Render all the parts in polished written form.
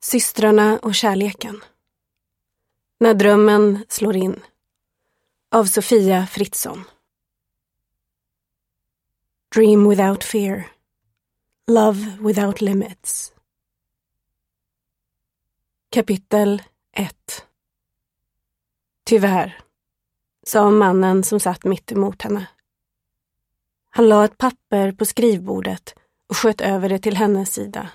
Systrarna och kärleken. När drömmen slår in. Av Sofia Fritzson. Dream without fear. Love without limits. Kapitel 1. Tyvärr, sa mannen som satt mitt emot henne. Han la ett papper på skrivbordet och sköt över det till hennes sida.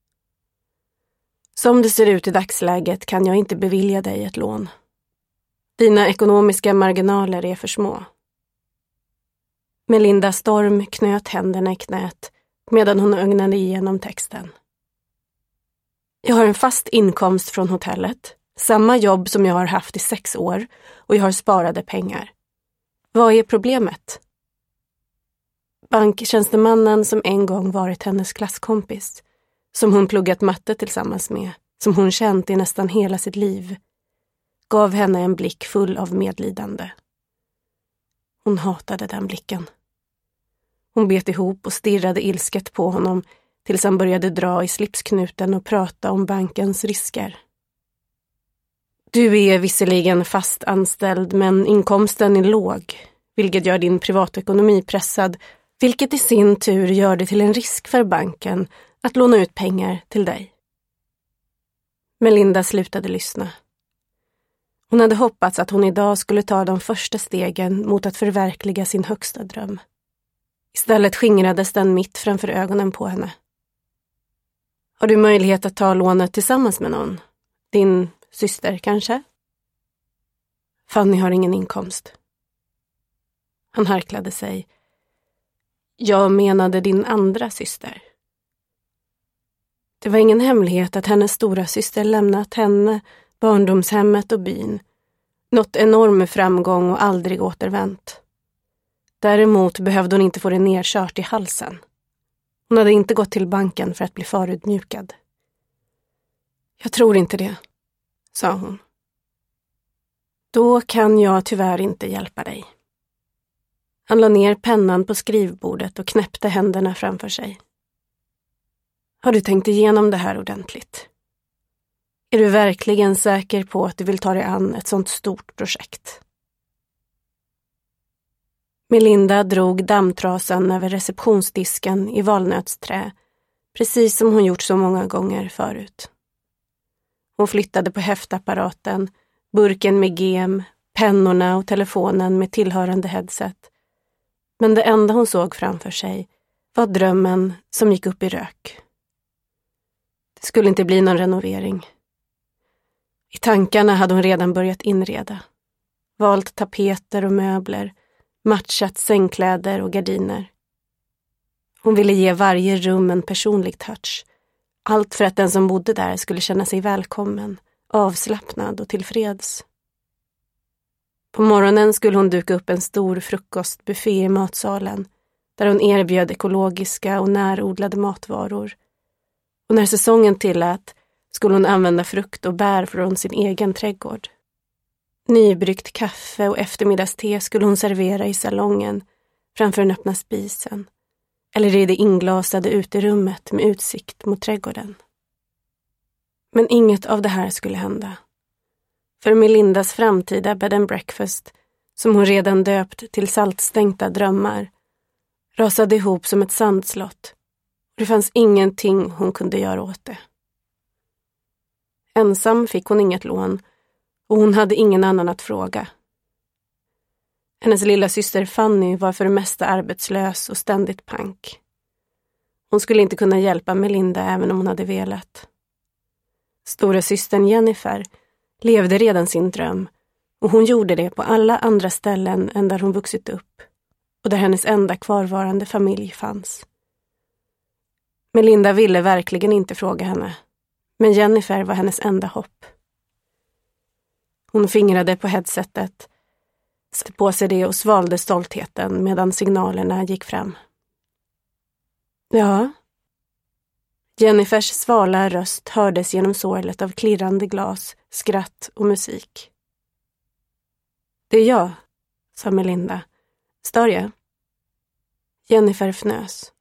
Som det ser ut i dagsläget kan jag inte bevilja dig ett lån. Dina ekonomiska marginaler är för små. Melinda Storm knöt händerna i knät medan hon ögnade igenom texten. Jag har en fast inkomst från hotellet, samma jobb som jag har haft i 6 år och jag har sparade pengar. Vad är problemet? Banktjänstemannen som en gång varit hennes klasskompis, som hon pluggat matte tillsammans med, som hon känt i nästan hela sitt liv, gav henne en blick full av medlidande. Hon hatade den blicken. Hon bet ihop och stirrade ilsket på honom tills han började dra i slipsknuten och prata om bankens risker. Du är visserligen fast anställd, men inkomsten är låg, vilket gör din privatekonomi pressad, vilket i sin tur gör det till en risk för banken att låna ut pengar till dig. Melinda slutade lyssna. Hon hade hoppats att hon idag skulle ta de första stegen mot att förverkliga sin högsta dröm. Istället skingrades den mitt framför ögonen på henne. Har du möjlighet att ta lånet tillsammans med någon? Din syster kanske? Fanny har ingen inkomst. Han harklade sig. Jag menade din andra syster. Det var ingen hemlighet att hennes stora syster lämnat henne, barndomshemmet och byn. Nått enorm framgång och aldrig återvänt. Däremot behövde hon inte få det nerkört i halsen. Hon hade inte gått till banken för att bli förutmjukad. Jag tror inte det, sa hon. Då kan jag tyvärr inte hjälpa dig. Han la ner pennan på skrivbordet och knäppte händerna framför sig. Har du tänkt igenom det här ordentligt? Är du verkligen säker på att du vill ta dig an ett sånt stort projekt? Melinda drog dammtrasan över receptionsdisken i valnötsträ, precis som hon gjort så många gånger förut. Hon flyttade på häftapparaten, burken med gem, pennorna och telefonen med tillhörande headset. Men det enda hon såg framför sig var drömmen som gick upp i rök. Det skulle inte bli någon renovering. I tankarna hade hon redan börjat inreda. Valt tapeter och möbler, matchat sängkläder och gardiner. Hon ville ge varje rum en personlig touch. Allt för att den som bodde där skulle känna sig välkommen, avslappnad och tillfreds. På morgonen skulle hon duka upp en stor frukostbuffé i matsalen, där hon erbjöd ekologiska och närodlade matvaror. Och när säsongen tillät skulle hon använda frukt och bär från sin egen trädgård. Nybryggt kaffe och eftermiddagste skulle hon servera i salongen framför den öppna spisen eller i det inglasade uterummet med utsikt mot trädgården. Men inget av det här skulle hända. För Melindas framtida bed and breakfast, som hon redan döpt till saltstänkta drömmar, rasade ihop som ett sandslott. Det fanns ingenting hon kunde göra åt det. Ensam fick hon inget lån och hon hade ingen annan att fråga. Hennes lilla syster Fanny var för det mesta arbetslös och ständigt pank. Hon skulle inte kunna hjälpa Melinda även om hon hade velat. Stora systern Jennifer levde redan sin dröm och hon gjorde det på alla andra ställen än där hon vuxit upp och där hennes enda kvarvarande familj fanns. Melinda ville verkligen inte fråga henne, men Jennifer var hennes enda hopp. Hon fingrade på headsetet, satte på sig det och svalde stoltheten medan signalerna gick fram. Ja. Jennifers svala röst hördes genom sorlet av klirrande glas, skratt och musik. Det är jag, sa Melinda. Stör jag? Jennifer fnös.